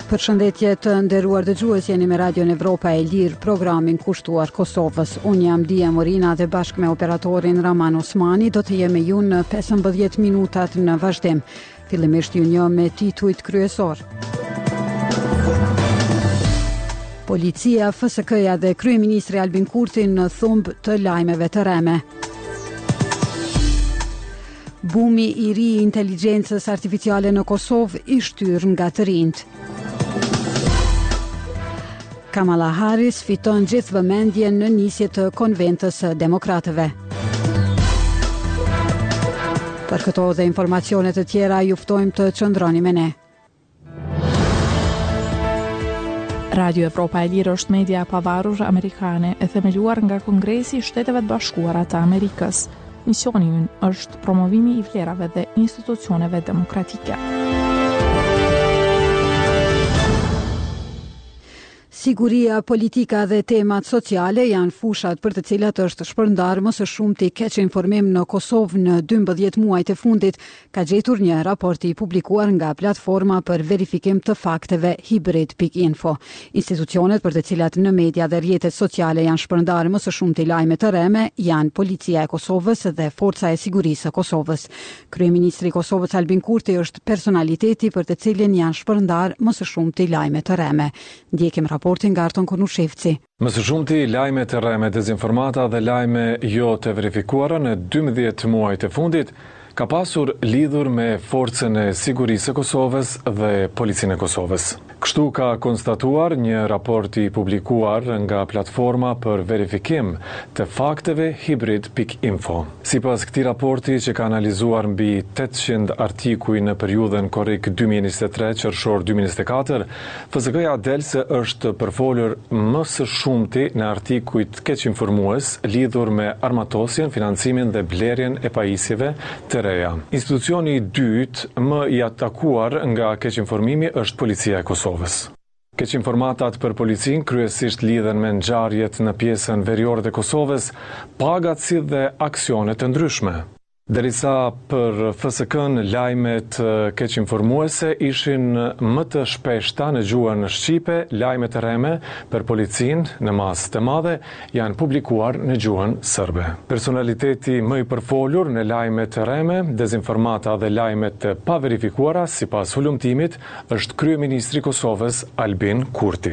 Përshëndetje të nderuar dëgjues, jeni me Radion Evropa e Lirë, programin kushtuar Kosovës. Unë jam Dia Morina dhe bashkë me operatorin Raman Osmani do të jemi ju në 15 minutat në vazhdim. Fillimisht ju një me titujt kryesor. Policia, FSK-ja dhe kryeministri Albin Kurti në thumb të lajmeve të rreme. Bumi i ri i inteligjencës artificiale në Kosovë i shtyr nga të rinjt. Kamala Harris fiton gjithë vëmendjen në nisje të konventës së demokratëve. Për këto dhe informacionet të tjera ju ftojmë të qëndroni me ne. Radio Evropa e Lirë është media e pavarur amerikane e themeluar nga Kongresi i Shteteve të Bashkuara të Amerikës. Misioni ynë është promovimi i vlerave dhe institucioneve demokratike. Siguria, politika dhe temat sociale janë fushat për të cilat është shpërndar më së shumti keq informim në Kosovë në 12 muajt e fundit, ka gjetur një raport i publikuar nga platforma për verifikim të fakteve Hibrid.info. Institucionet për të cilat në media dhe rrjetet sociale janë shpërndar më së shumti lajme të rreme janë Policia e Kosovës dhe Forca e Sigurisë së Kosovës. Kryeministri i Kosovës Albin Kurti është personaliteti për të cilin janë shpërndar më së shumti lajme të rreme. Ndjekim raportin nga Arton Konushevci. Më së shumti lajme të rreme, dezinformata dhe lajme jo të verifikuara në 12 muajt e fundit ka pasur lidhur me Forcën e Sigurisë së Kosovës dhe Policinë e Kosovës. Kështu ka konstatuar një raport i publikuar nga platforma për verifikim të fakteve Hibrid.info. Sipas këtij raporti që ka analizuar mbi 800 artikuj në periudhën korrik 2023-qershor 2024, FSK-ja del se është përfolur më së shumti në artikujt keqinformues lidhur me armatosjen, financimin dhe blerjen e pajisjeve të reja. Institucioni i dytë më i atakuar nga keqinformimi është Policia e Kosovës. Keqinformatat për policinë kryesisht lidhen me ngjarjet në pjesën veriore të Kosovës, pagatësi dhe aksione të ndryshme. Derisa për FSK-n lajmet keqinformuese ishin më të shpeshta në gjuhën shqipe, lajmet e rreme për policinë në masë të madhe janë publikuar në gjuhën serbe. Personaliteti më i përfolur në lajmet e rreme, dezinformata dhe lajmet të paverifikuara sipas hulumtimit është kryeministri i Kosovës Albin Kurti.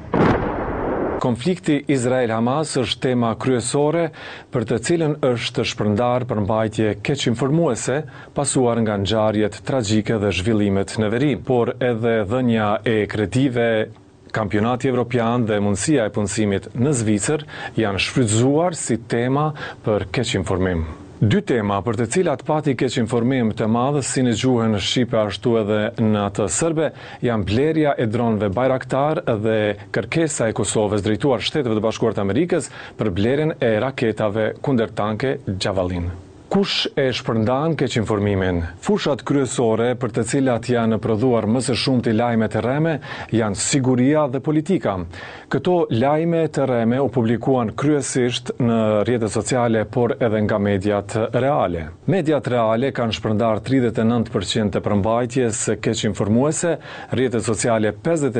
Konflikti Izrael-Hamas është tema kryesore për të cilën është shpërndar përmbajtje keqinformuese pasuar nga ngjarjet tragjike dhe zhvillimet në veri, por edhe dhënia e kredive, kampionati evropian dhe mundësia e punësimit në Zvicër janë shfrytzuar si tema për keqinformim. Dy tema për të cilat pati keqinformim të madh si në gjuhën shqipe ashtu edhe në atë serbe janë blerja e dronëve Bayraktar dhe kërkesa e Kosovës drejtuar Shteteve të Bashkuara të Amerikës për blerjen e raketave kundërtanke Javelin. Kush e shpërndan keqinformimin? Fushat kryesore për të cilat janë prodhuar më së shumti lajme të rreme janë siguria dhe politika. Këto lajme të rreme u publikuan kryesisht në rrjetet sociale, por edhe nga mediat reale. Mediat reale kanë shpërndar 39% të përmbajtjes keqinformuese, rrjetet sociale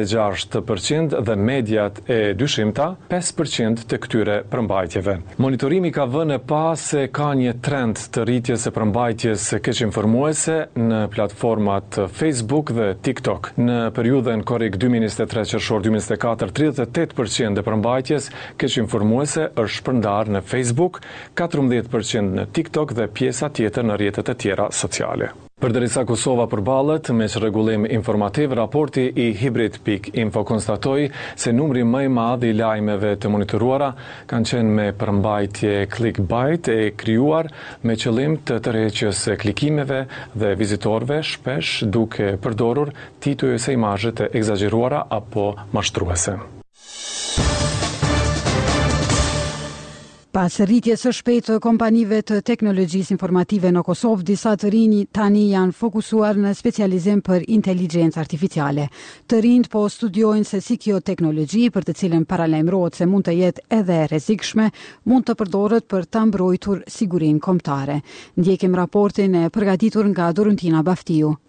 56% dhe mediat e dyshimta 5% të këtyre përmbajtjeve. Monitorimi ka vënë pas se ka një trend të rritjes e përmbajtjes keqinformuese në platformat Facebook dhe TikTok. Në periudhën korrik 2023-qershor 2024, 38% e përmbajtjes keqinformuese është shpërndar në Facebook, 14% në TikTok dhe pjesa tjetër në rrjetet e tjera sociale. Përderisa Kosova përballet me çrregullim informativ, raporti i Hibrid.info konstatoi se numri më i madh i lajmeve të monitoruara kanë qenë me përmbajtje clickbait e krijuar me qëllim të tërheqjes së klikimeve dhe vizitorëve, shpesh duke përdorur tituj ose imazhe të egzageruara apo mashtruese. Pas rritjes së shpejtë të kompanive të teknologjisë informative në Kosovë, disa të rinj tani janë fokusuar në specializim për inteligjencë artificiale. Të rinjt po studiojnë se si kjo teknologji, për të cilën paralajmërohet se mund të jetë edhe e rrezikshme, mund të përdoret për ta mbrojtur sigurinë kombëtare. Ndjekim raportin e përgatitur nga Dorentina Baftiu.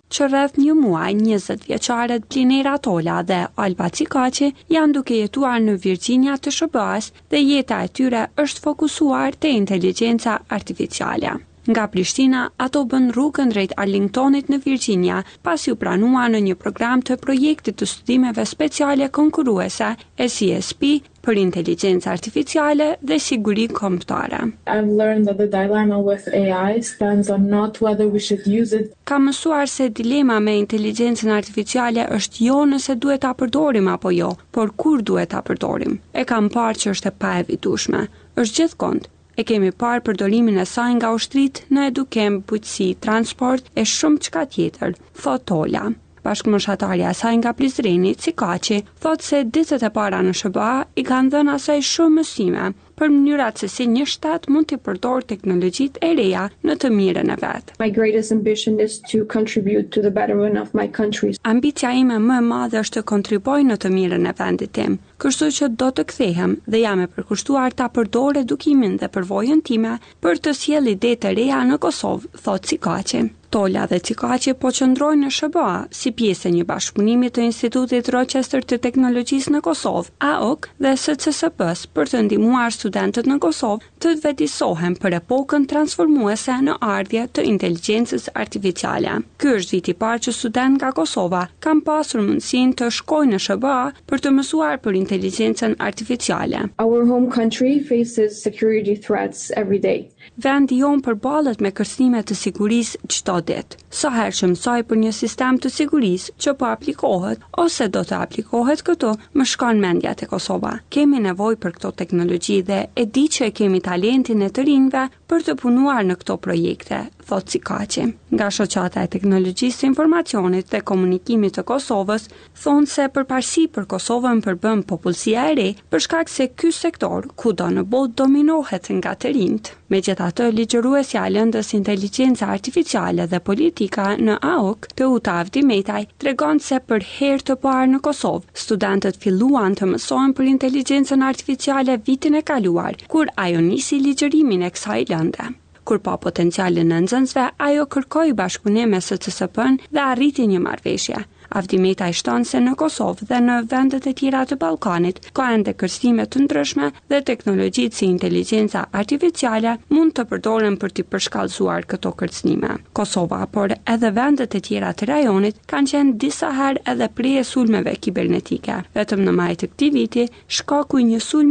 që rreth një muaj 20 vjeçaret Plinera Tola dhe Alba Cikaçi janë duke jetuar në Virginia të SHB-s dhe jeta e tyre është fokusuar te inteligjenca artificiale. Nga Prishtina, ato bën rrugën drejt Arlingtonit në Virginia, pasi u pranua në një program të projektit të studimeve speciale konkurruese, SESP, për inteligjencë artificiale dhe siguri kombëtare. I've learned that the dilemma with AI stands on not whether we should use it. Kam mësuar se dilema me inteligjencën artificiale është jo nëse duhet ta përdorim apo jo, por kur duhet ta përdorim. E kam parë që është e paevitueshme. Është gjithkund. E kemi parë përdorimin e saj nga ushtritë në edukim, bujqësi, transport e shumë çka tjetër, thot Tola. Bashkëmoshatarja e saj nga Prizreni, Cikaçi, thot se ditët e para në SHBA i kanë dhënë asaj shumë mësime për mënyrat se si një shtat mund të përdorë teknologjitë e reja në të mirën e vet. My greatest ambition is to contribute to the betterment of my country. Ambicia ime më e madhe është të kontribuoj në të mirën e vendit tim, kështu që do të kthehem dhe jam e përkushtuar ta përdor edukimin dhe përvojën time për të sjellë ide të reja në Kosovë, thot Cikaçi. Tola dhe Cikaçi po qëndrojnë në SHBA si pjesë e një bashkëpunimi të Institutit Rochester të Teknologjisë në Kosovë, AOK dhe SCSP-s për të ndihmuar studentët në Kosovë të vetëdijsohen për epokën transformuese në ardhje të inteligjencës artificiale. Ky është viti i parë që student nga Kosova kanë pasur mundësinë të shkojnë në SHBA për të mësuar për inteligjencën artificiale. Our home country faces security threats every day. Vendi jon përballet me kërcënime të sigurisë çdo ditë. Sa herë që mësoj për një sistem të sigurisë që po aplikohet ose do të aplikohet këtu, më shkon mendja te Kosova. Kemi nevojë për këto teknologji dhe e di që kemi talentin e të rinjve për të punuar në këto projekte, thot Cikaçi. Nga shoqata e teknologjisë së informacionit dhe komunikimit të Kosovës thonë se përparësi për Kosovën përbën popullsia e re për shkak se ky sektor kudo në botë dominohet nga të rinjt. Megjithatë, ligjëruesja e lëndës inteligjenca artificiale dhe politika në AOK, Teuta Avdimetaj, tregon se për herë të parë në Kosovë, studentët filluan të mësohen për inteligjencën artificiale vitin e kaluar, kur ajo nisi ligjërimin e kësaj lënde. Kur pa potencialin në nxënësve, ajo kërkoi bashkëpunim me SCSP-n dhe arriti një marrëveshje. Avdimetaj shton se në Kosovë dhe në vendet e tjera të Ballkanit ka ende kërcënime të ndryshme dhe teknologjitë si inteligjenca artificiale mund të përdoren për të përshkallëzuar këto kërcënime. Kosova, por edhe vendet e tjera të rajonit kanë qenë disa herë edhe preje sulmeve kibernetike. Vetëm në maj të këtij viti, shkaku i një sulmi